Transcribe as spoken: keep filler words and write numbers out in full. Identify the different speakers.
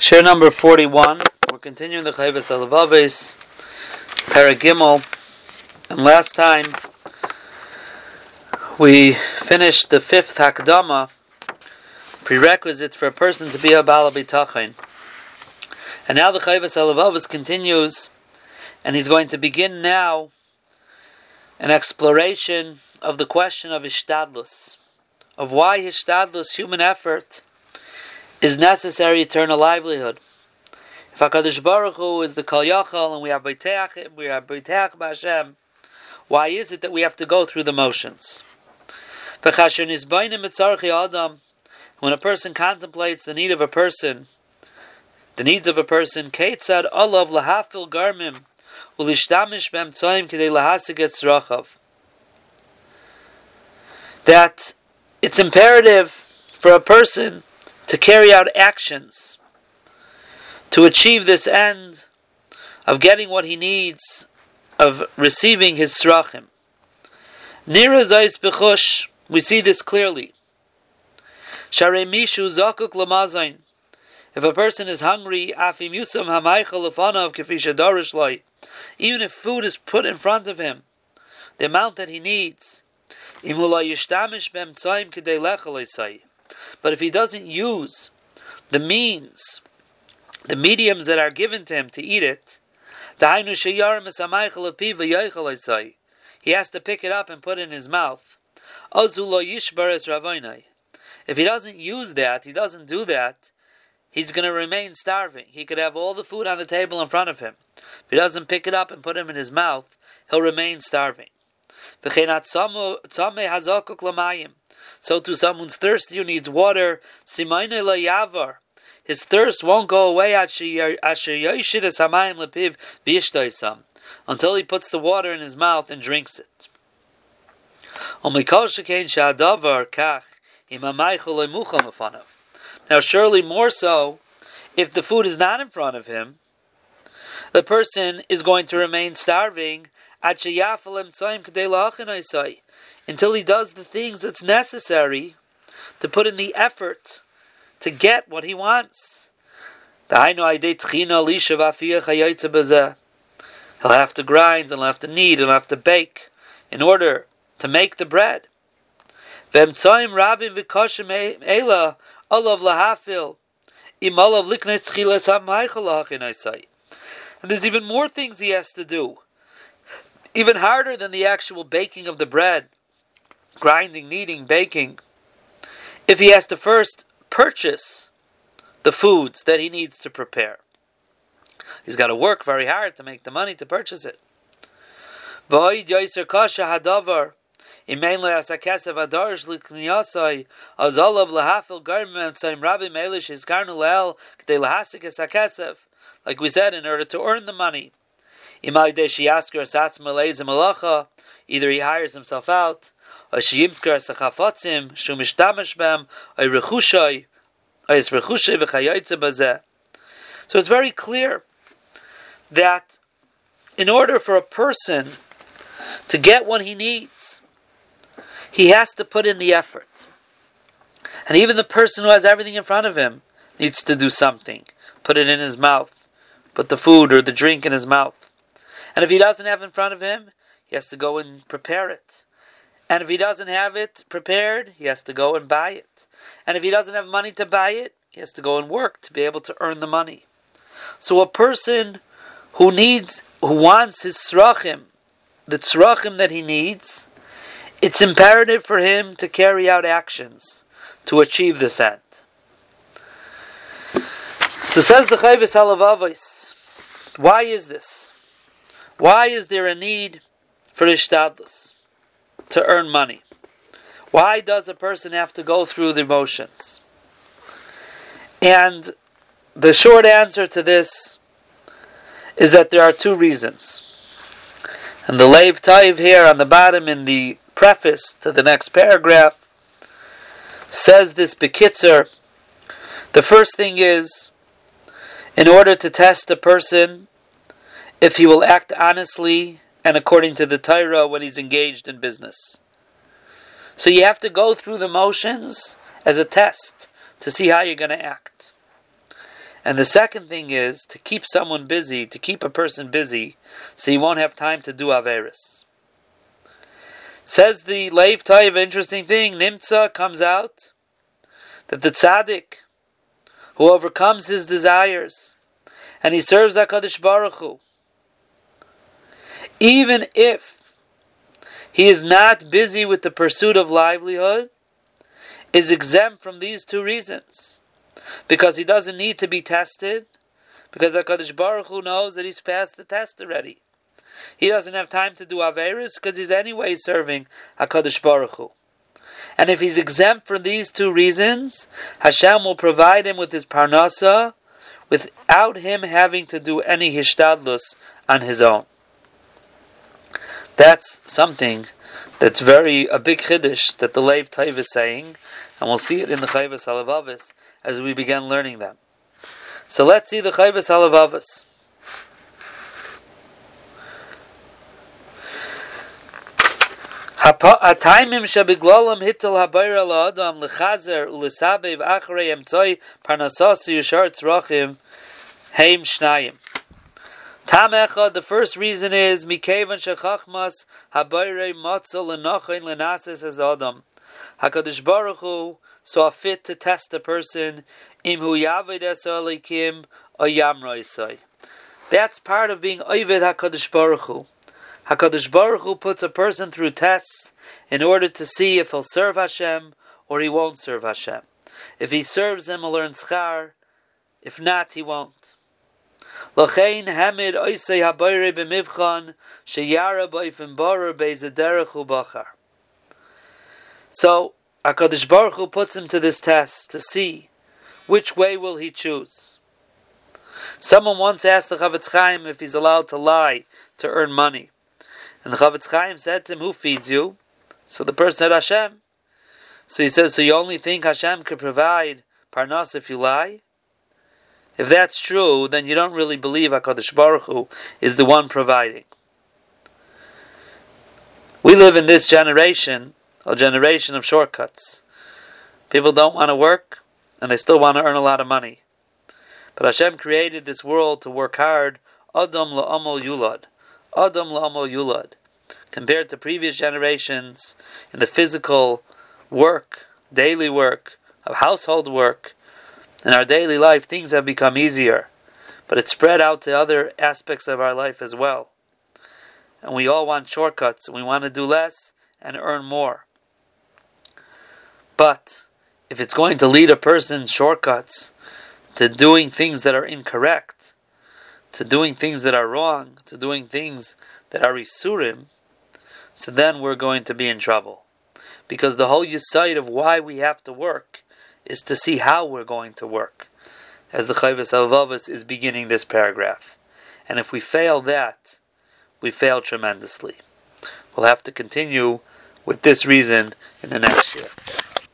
Speaker 1: Share number forty-one. We're continuing the Chayvus Alavaves, Paragimel, and last time we finished the fifth Hakdama, prerequisites for a person to be a Baal B'tachin. And now the Chayvus Alavaves continues, and he's going to begin now an exploration of the question of Hishtadlus, of why Hishtadlus, human effort, is necessary to earn a livelihood. If HaKadosh Baruch Hu is the Kol Yachal and we are B'teach, we are B'teach B'Hashem, why is it that we have to go through the motions? When a person contemplates the need of a person, the needs of a person, Keitzad Olav Lahafil Garmim Ulishtamish B'Emtzoim K'dei Lahasig Etzrachav, that it's imperative for a person to carry out actions to achieve this end of getting what he needs, of receiving his tzrachim. Nira zayis b'chush, we see this clearly. Sharei mishu zakuk lamazayin, if a person is hungry, afim yusam hamaychal lefanav kefi shadarish lai, even if food is put in front of him, the amount that he needs, imula yishtamish b'emtzoim k'dei lechal esai. But if he doesn't use the means, the mediums that are given to him to eat it, he has to pick it up and put it in his mouth. If he doesn't use that, he doesn't do that, he's going to remain starving. He could have all the food on the table in front of him. If he doesn't pick it up and put it in his mouth, he'll remain starving. So to someone's thirsty who needs water, his thirst won't go away until he puts the water in his mouth and drinks it. Now surely more so, if the food is not in front of him, the person is going to remain starving until he does the things that's necessary to put in the effort to get what he wants. He'll have to grind, he'll have to knead, he'll have to bake in order to make the bread. And there's even more things he has to do, even harder than the actual baking of the bread, grinding, kneading, baking. If he has to first purchase the foods that he needs to prepare, he's got to work very hard to make the money to purchase it. Like we said, in order to earn the money, either he hires himself out, so it's very clear that in order for a person to get what he needs, he has to put in the effort. And even the person who has everything in front of him needs to do something. Put it in his mouth. Put the food or the drink in his mouth. And if he doesn't have it in front of him, he has to go and prepare it. And if he doesn't have it prepared, he has to go and buy it. And if he doesn't have money to buy it, he has to go and work to be able to earn the money. So a person who needs, who wants his tzrachim, the tzrachim that he needs, it's imperative for him to carry out actions to achieve this end. So says the Chayvus Halavavos, why is this? Why is there a need for Hishtadlus, to earn money? Why does a person have to go through the motions? And the short answer to this is that there are two reasons. And the Leiv Taiv here on the bottom in the preface to the next paragraph says this bekitzer. The first thing is, in order to test a person if he will act honestly and according to the Torah when he's engaged in business. So you have to go through the motions as a test to see how you're going to act. And the second thing is to keep someone busy, to keep a person busy, so he won't have time to do Averis. Says the Leiv Taiv, interesting thing, Nimtza comes out that the tzaddik who overcomes his desires and he serves HaKadosh Baruch Hu, even if he is not busy with the pursuit of livelihood, is exempt from these two reasons. Because he doesn't need to be tested, because HaKadosh Baruch Hu knows that he's passed the test already. He doesn't have time to do Averis because he's anyway serving HaKadosh Baruch Hu. And if he's exempt from these two reasons, Hashem will provide him with his parnasa without him having to do any hishtadlus on his own. That's something that's very a big chiddush that the Leiv Taiv is saying, and we'll see it in the Chayvus Halavavis as we begin learning them. So let's see the Chayvus Halavavis. Hataimim shabiglalam hitel habayra laadam lechazer ulesabev achrei emtzoi parnasas yushar tzrachim heim shnayim. Tam echad, the first reason is mikevan shechachmas habayre matzel lenachain lenases as adam. HaKadosh Baruch Hu saw fit to test a person im hu yaved es alikim or yamroisai. That's part of being Oved HaKadosh Baruch Hu. HaKadosh Baruch Hu puts a person through tests in order to see if he'll serve Hashem or he won't serve Hashem. If he serves him, he'll earn schar. If not, he won't. L'chein hamid oisei habayre b'mivchan sheyara b'ifim barer be'zederech u'bachar. So HaKadosh Baruch Hu puts him to this test to see which way will he choose. Someone once asked the Chavetz Chaim if he's allowed to lie to earn money. And the Chavetz Chaim said to him, who feeds you? So the person said, Hashem. So he says, so you only think Hashem could provide parnas if you lie? If that's true, then you don't really believe HaKadosh Baruch Hu is the one providing. We live in this generation, a generation of shortcuts. People don't want to work, and they still want to earn a lot of money. But Hashem created this world to work hard. Adam la'amal yulad. Adam la'amal yulad. Compared to previous generations, in the physical work, daily work, of household work, in our daily life, things have become easier. But it's spread out to other aspects of our life as well. And we all want shortcuts, and we want to do less and earn more. But if it's going to lead a person shortcuts to doing things that are incorrect, to doing things that are wrong, to doing things that are isurim, so then we're going to be in trouble. Because the whole yesod of why we have to work is to see how we're going to work, as the Chayvus Halavavis is beginning this paragraph. And if we fail that, we fail tremendously. We'll have to continue with this reason in the next year.